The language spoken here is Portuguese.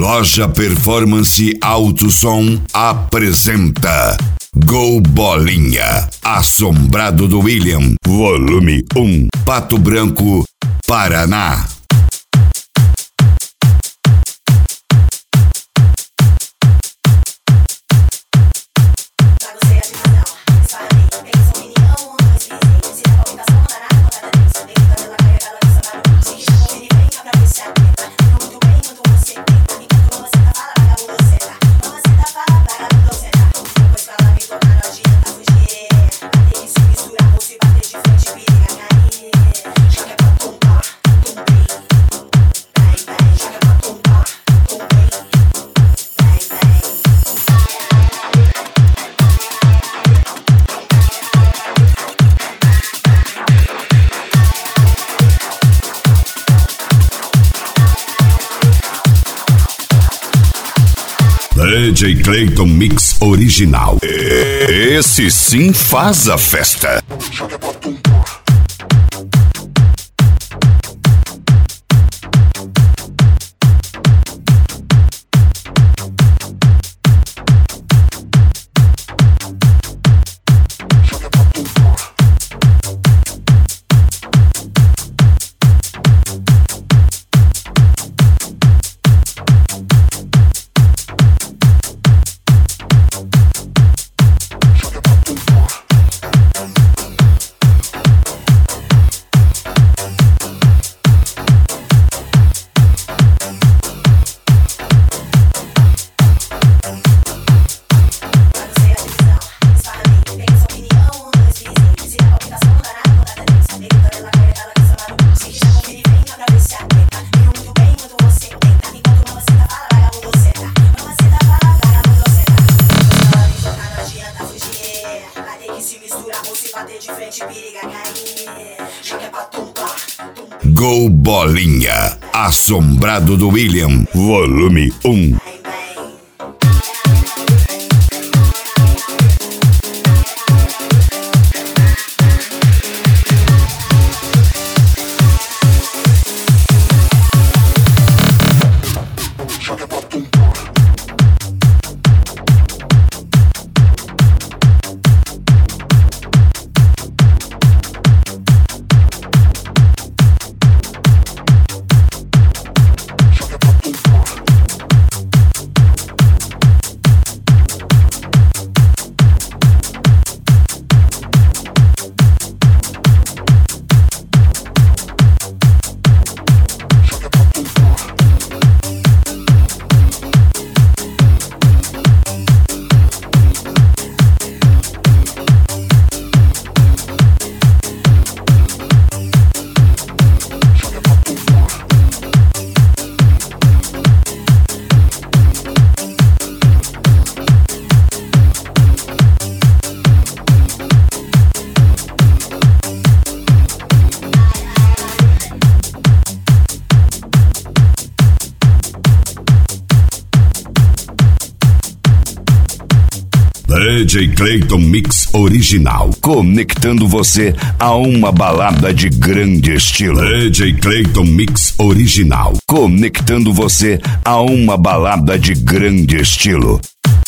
Loja Performance Alto Som apresenta Gol Bolinha, Assombrado do William, volume 1, Pato Branco, Paraná. DJ Clayton Mix original. Esse sim faz a festa. Gol Bolinha, Assombrado do William, volume 1. DJ Clayton Mix original, conectando você a uma balada de grande estilo. DJ Clayton Mix original, conectando você a uma balada de grande estilo.